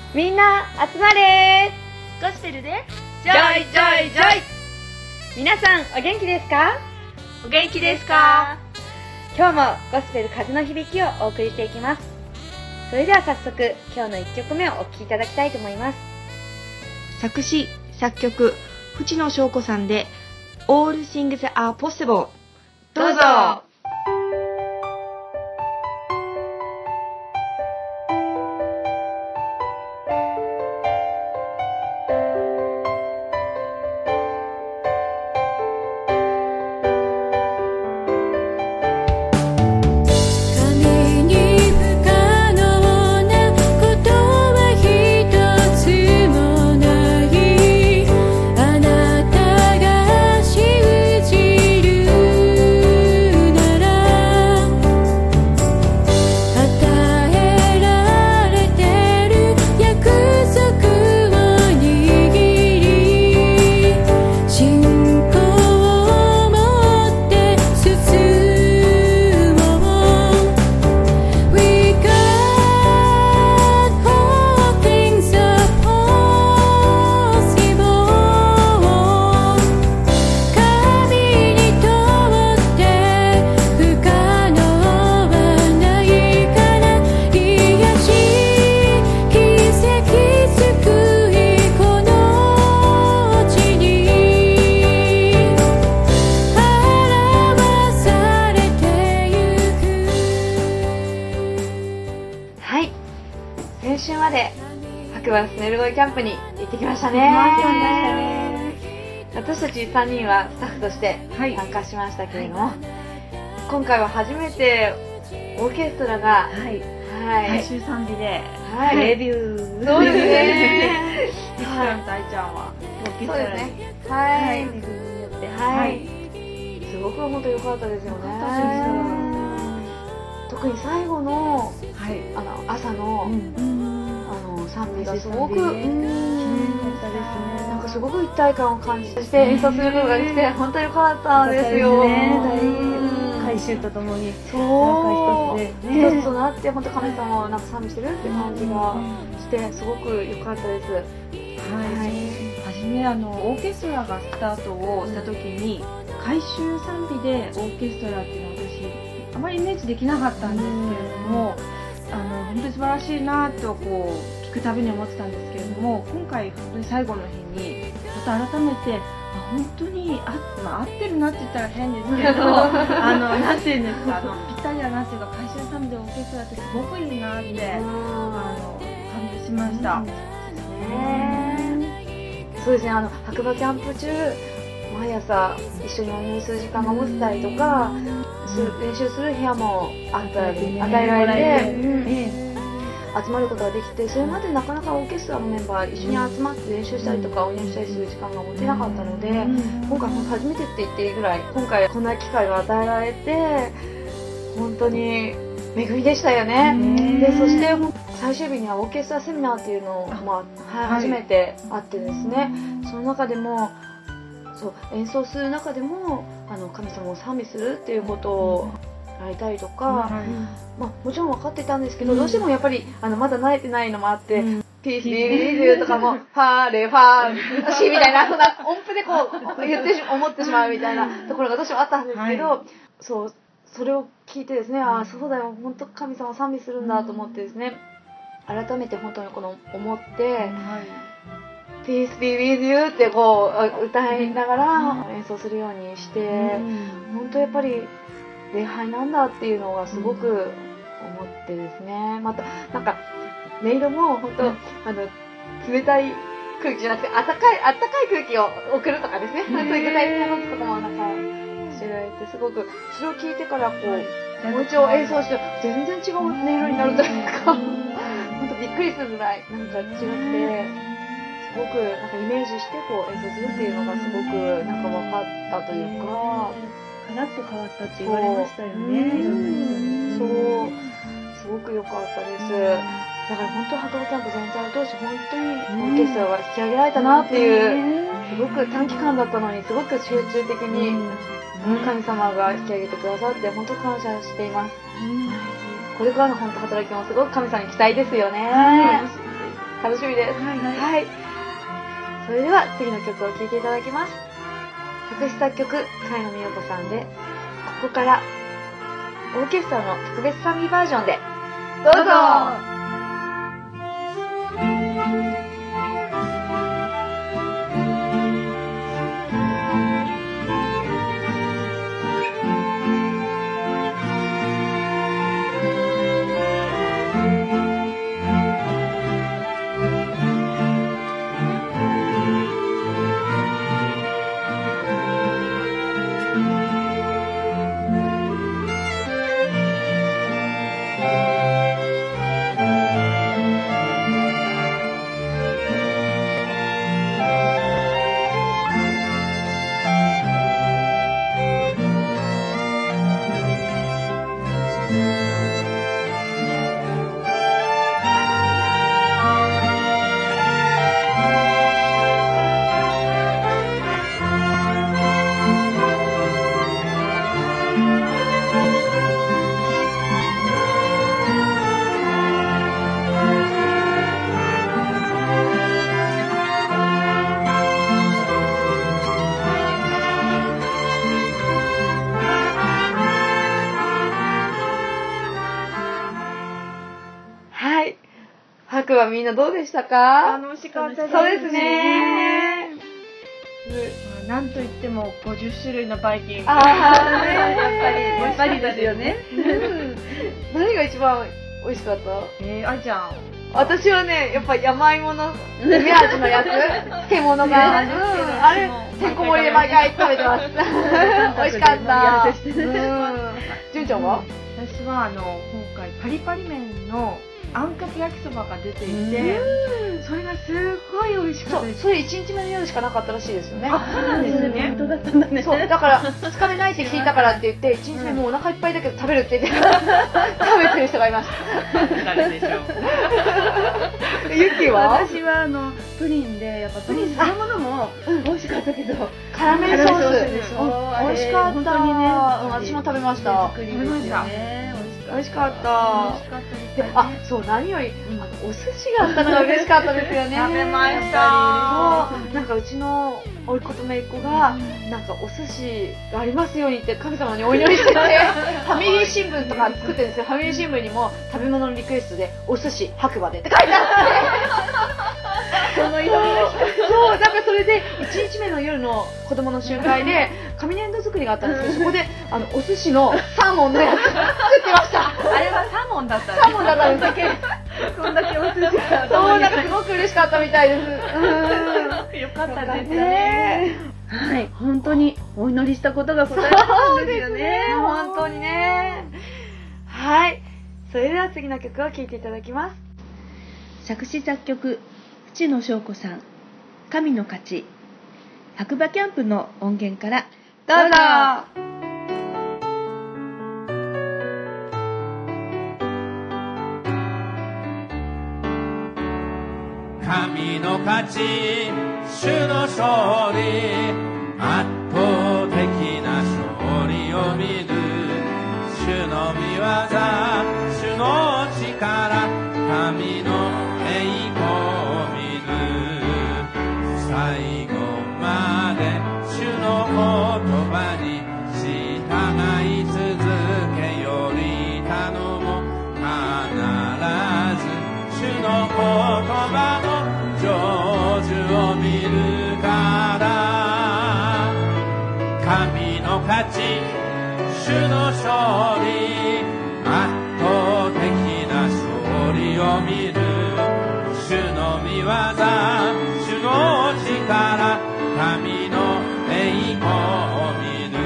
みんな集まれゴスペルでジョイジョイジョイ。皆さんお元気ですか？ お元気ですか？ 今日もゴスペル風の響きをお送りしていきます。それでは早速今日の1曲目をお聴きいただきたいと思います。 作詞作曲藤野翔子さんで All Things Are Possible。 どうぞ。先週まで白馬スネルゴイキャンプに行ってきましたね。私たち3人はスタッフとして参加しましたけれども、今回は初めてオーケストラが、 最終賛美で、 レビュー。そうですね。 みきさんと愛ちゃんはオーケストラに、 恵みによって、すごく本当良かったですよね。特に最後の朝の賛美がすごくなんかすごく一体感を感じて演奏することができて本当に良かったんですよ。 改修とともに一つとなって本当神様をなんか賛美してるって感じがしてすごく良かったです。 初めオーケストラがスタートをした時に改修賛美でオーケストラっていうのは私あまりイメージできなかったんですけれども、本当に素晴らしいなと聞くたびに思ってたんですけれども、今回本当に最後の日にまた改めて本当に合ってるなって言ったら変ですけどなんていうんですか、ぴったりだなっていうか、改修賛美でオーケストラってすごくいいなって感じしました。 そうですね、白馬キャンプ中毎朝一緒にお祈りする時間が持てたりとか、練習する部屋も与えられて、集まることができて、それまでなかなかオーケストラのメンバー一緒に集まって練習したりとかお祈りしたりする時間が持てなかったので、今回初めてって言っていいぐらい今回こんな機会が与えられて本当に恵みでしたよね。でそして最終日にはオーケストラセミナーっていうのを、初めてあってですね、その中でも演奏する中でも神様を賛美するっていうことをやりたりとか、もちろん分かっていたんですけど、どうしてもやっぱりまだ慣れてないのもあって、ピースビービーとかもファーレファーシみたいな、そんな音符で思ってしまうみたいなところがどうしてもあったんですけど、それを聞いてですね、そうだよ、本当神様を賛美するんだと思ってですね、改めて本当に思って、Peace be with you って歌いながら演奏するようにして、本当やっぱり礼拝なんだっていうのがすごく思ってですね、またなんか音色も本当冷たい空気じゃなくてあったかい空気を送るとかですね、そういう具体的なこととかもなんか教えられて、すごくそれを聞いてからもう一度演奏して全然違う音色になるというか本当びっくりするぐらいなんか違って。すごくなんかイメージして演奏するっていうのがすごくなんか分かったというか、 ガラッと変わったって言われましたよね。 すごく良かったです。だから本当白馬キャンプ全体を通して本当にオーケストラが引き上げられたなっていう、すごく短期間だったのにすごく集中的に神様が引き上げてくださって本当感謝しています。これからの本当働きもすごく神様に期待ですよね。 楽しみです。はい。それでは次の曲を聴いていただきます。作詞作曲、茅野美代子さんで、ここからオーケストラの特別賛美バージョンで、どうぞ。白はみんなどうでしたか？ 楽しかったです。 そうですね。 なんといっても50種類のバイキング。 やっぱりですよね。 何が一番美味しかった？ あいちゃん。 私はね、やっぱ山芋の梅味のやつ、漬物が、あれ、てんこ盛りで毎回食べてます。美味しかった。純ちゃんは？ 私は今回パリパリ麺のあんかけ焼きそばが出ていて、それがすごい美味しかったです。 それ1日目の夜しかなかったらしいですよね。 そうなんですね。 本当だったんだね。 そう、だから2日目ないって聞いたからって言って、1日目もうお腹いっぱいだけど食べるって言って食べてる人がいました。 誰でしょう。 ゆきは？ 私はプリンで、やっぱプリンそのものも美味しかったけど、 カラメルソースでしょ。 美味しかった。 本当にね、 私も食べました。 食べました。 美味しかった。そう、何よりお寿司があったのが嬉しかったですよね。 食べました。 なんかうちのおいっ子とめいっ子がなんかお寿司がありますようにって神様にお祈りしてて、ファミリー新聞とか作ってるんですよ。ファミリー新聞にも食べ物のリクエストでお寿司白馬でって書いてあって、その祈りがそう、なんかそれで1日目の夜の子供の集会で紙粘土作りがあったんですけど、そこでお寿司のサーモンのやつ作ってました。 あれはサーモンだったんです。 サーモンだったんですけど、 こんだけお寿司がそう、なんかすごく嬉しかったみたいです。 よかったですね。 はい、本当にお祈りしたことが答えたんですよね。 本当にね。はい、それでは次の曲を聴いていただきます。 作詞作曲、淵野翔子さん、神の勝ち。白馬キャンプの音源からどうぞ。 神の勝ち、主の勝利、圧倒的な勝利を見る。主の御業、主の力、神の栄光を見る。最後まで主の言葉に従い続けより頼も必ず主の言葉の成就を見るから。神の勝ち、主の勝利、圧倒的な勝利を見る。主の御業、主の力、神の栄光を見る。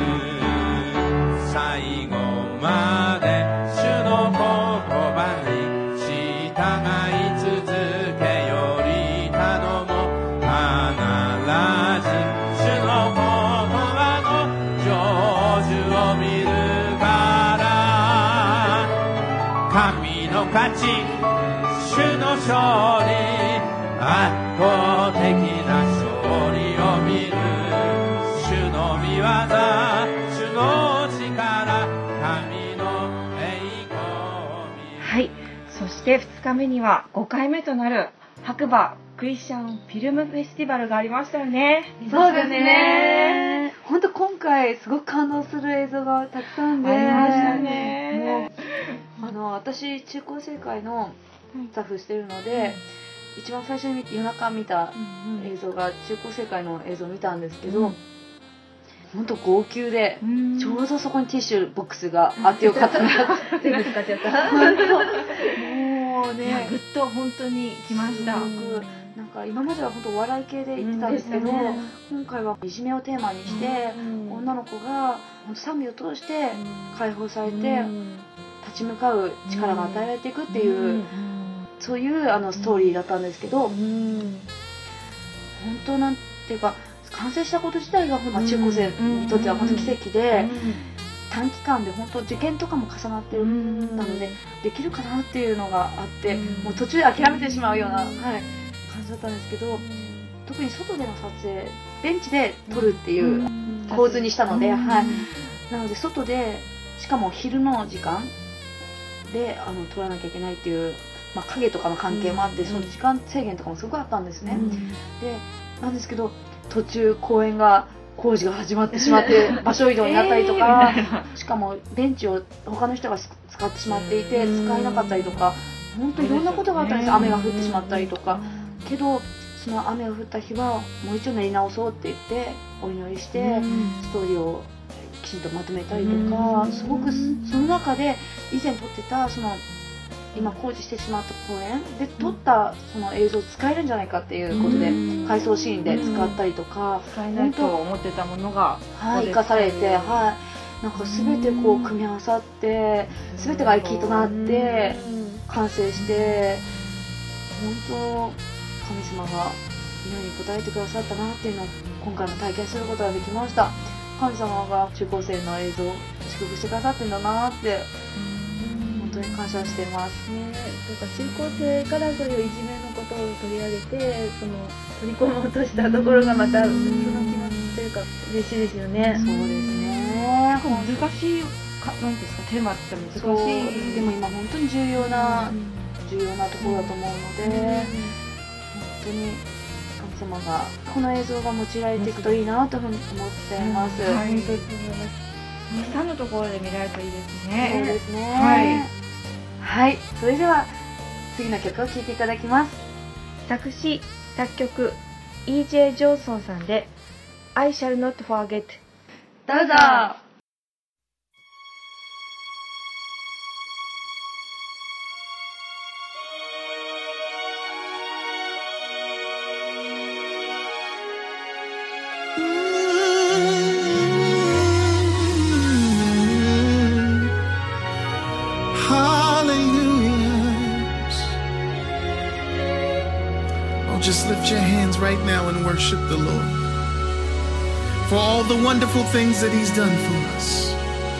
最後まで主の言葉に従い続けより頼も必ず主の言葉の成就を見るから。神の勝ち、主の勝利、圧倒的な勝利を見る。主の御業、主の力、神の栄光を見る。 はい。そして2日目には5回目となる白馬クリスチャンフィルムフェスティバルがありましたよね。 そうですね。本当今回すごく感動する映像がたくさんで、 ありましたね。 もう私中高生会のスタッフしてるので、一番最初に夜中見た映像が中高生会の映像を見たんですけど、本当号泣で、ちょうどそこにティッシュボックスがあってよかったなって全部使っちゃった。 もういやね、 ぐっと本当に来ました。 なんか今までは本当お笑い系で言ってたんですけど、今回はいじめをテーマにして、女の子が本当賛美を通して解放されて、立ち向かう力が与えられていくっていう、そういうストーリーだったんですけど、本当なんていうか完成したこと自体が中高生にとっては本当奇跡で、短期間で本当受験とかも重なってるなので、できるかなっていうのがあって、もう途中で諦めてしまうような、感じだったんですけど、特に外での撮影、ベンチで撮るっていう構図にしたので、なので外で、しかも昼の時間で撮らなきゃいけないっていう、影とかの関係もあって、その時間制限とかもすごくあったんですね。でなんですけど、途中公演が工事が始まってしまって場所移動になったりとか、しかもベンチを他の人が使ってしまっていて使えなかったりとか、本当にいろんなことがあったんです。雨が降ってしまったりとか、けどその雨が降った日はもう一度練り直そうって言ってお祈りしてストーリーをきちんとまとめたりとか、すごくその中で以前撮ってたその今工事してしまった公演で撮ったその映像を使えるんじゃないかっていうことで回想シーンで使ったりとか、 使えないと思ってたものが生かされて、なんか全てこう組み合わさって全てが合気となって完成して、本当神様が祈りに応えてくださったなっていうのを今回も体験することができました。神様が中高生の映像を祝福してくださってるんだなって本当に感謝しています。 中高生からそういういじめのことを取り上げて、取り込もうとしたところがまたその気持ちというか嬉しいですよね。 そうですね。 難しいなんですか、テーマって難しい。 でも今本当に重要なところだと思うので、本当に神様がこの映像が用いられていくといいなというふうに思っています。 たくさんのところで見られるといいですね。 そうですね。はい、それでは次の曲を聴いていただきます。 作詞作曲 E.J. ジョンソンさんで I shall not forget。 どうぞ。 Just lift your hands right now and worship the Lord for all the wonderful things that He's done for us.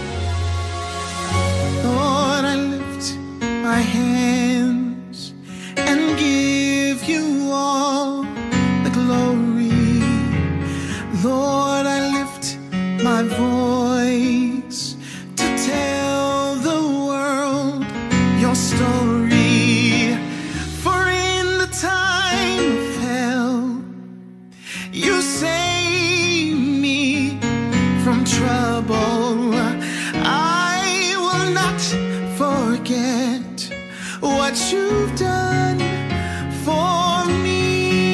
Lord, I lift my hands and give you all the glory. Lord, I lift my voice to tell the world your story. For in the time of hell, you save me from trouble. I will not forget what you've done for me.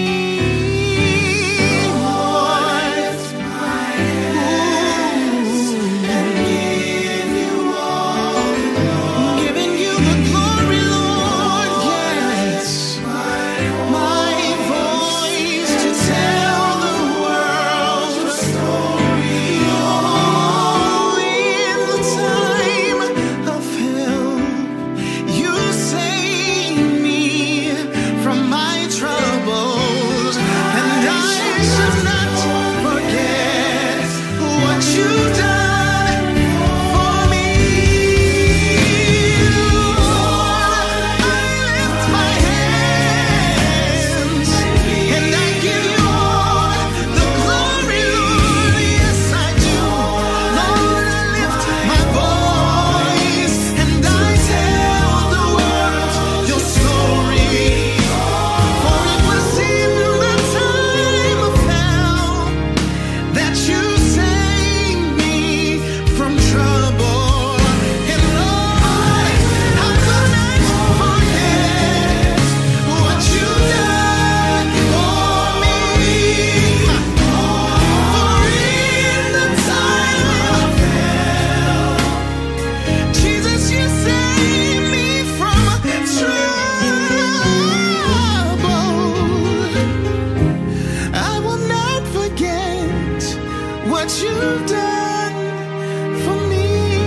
Lift my hands and give you all the glory. Giving you the glory, Lord, yes. My voice to tell the world your story. Oh, in the time of hell, you save me what you've done for me.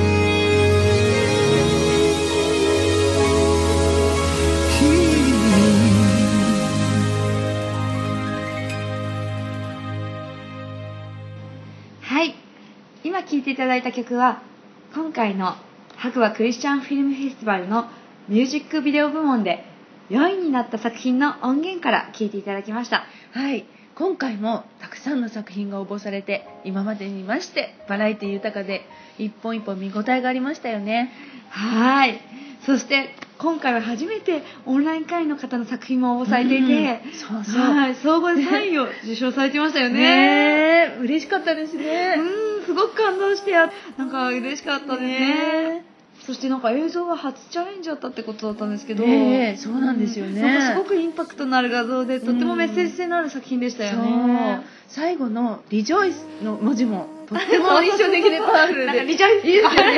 はい、今聴いていただいた曲は今回の白馬クリスチャンフィルムフェスティバルのミュージックビデオ部門で4位になった作品の音源から聴いていただきました。 はい、今回もたくさんの作品が応募されて、今までにましてバラエティ豊かで一本一本見応えがありましたよね。 はい、そして今回は初めてオンライン会員の方の作品も応募されていて、 そうそう、 はい、総合で3位を受賞されてましたよね。 ね、嬉しかったですね。 すごく感動して、なんか嬉しかったね。そしてなんか映像は初チャレンジだったってことだったんですけど、 そうなんですよね。 なんかすごくインパクトのある画像で、とってもメッセージ性のある作品でしたよね。 最後のリジョイスの文字もとっても印象的でパワフルで、 なんかリジョイスいいですよね。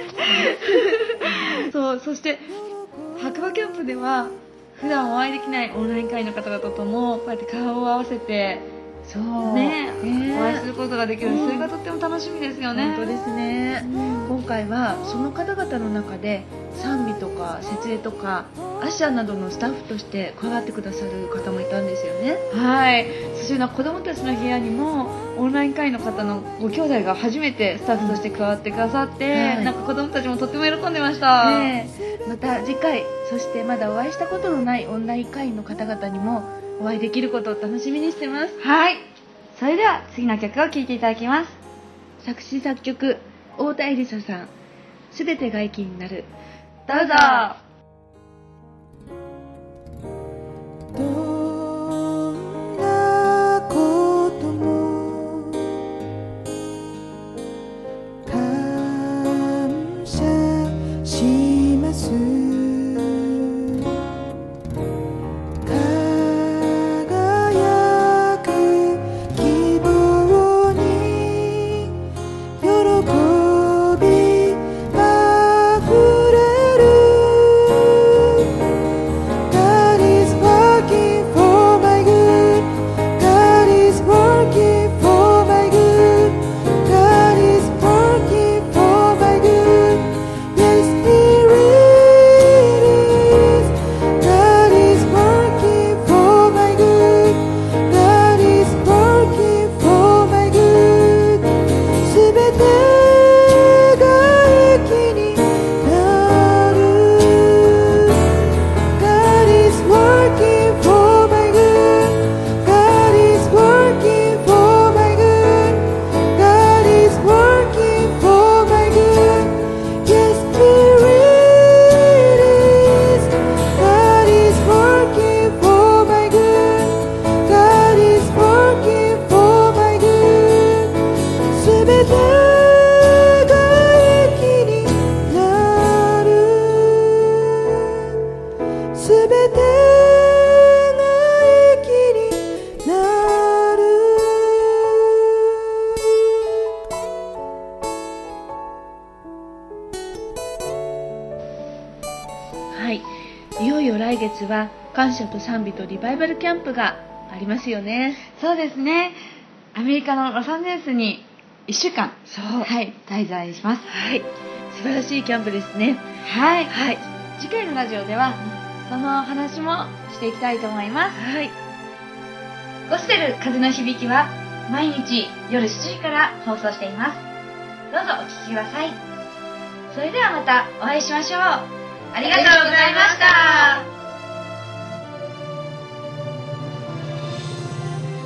そう、そして白馬キャンプでは普段お会いできないオンライン会員の方々ともこうやって顔を合わせてね、お会いすることができる、それがとっても楽しみですよね。 本当ですね。今回はその方々の中で賛美とか設営とかアッシャーなどのスタッフとして加わってくださる方もいたんですよね。 はい、そして子供たちの部屋にもオンライン会員の方のご兄弟が初めてスタッフとして加わってくださって、なんか子供たちもとっても喜んでました。 また次回、そしてまだお会いしたことのないオンライン会員の方々にもお会いできることを楽しみにしてます。 はい、それでは次の曲を聴いていただきます。 作詞作曲太田恵梨沙さん、すべてが駅になる。 どうぞ。 どんなことも感謝します。輝く希望に喜びあふれる。God is working for my good. God is working for my good. God is working for my good. Yes, He really is. God is working for my good. God is working for my good. すべてが益になる。God is working for my good. God is working for my good. God is working for my good. Yes, He really is. God is working for my good. God is working for my good. すべてが益になる。すべてが益になる。 はい、いよいよ来月は感謝と賛美とリバイバルキャンプがありますよね。 そうですね、アメリカのロサンゼルスに1週間、はい、滞在します。 はい、素晴らしいキャンプですね。 はい、 はい、 次回のラジオではその話もしていきたいと思います。 はい、 ゴスペル風の響きは毎日夜7時から放送しています。どうぞお聞きください。それではまたお会いしましょう。ありがとうございました。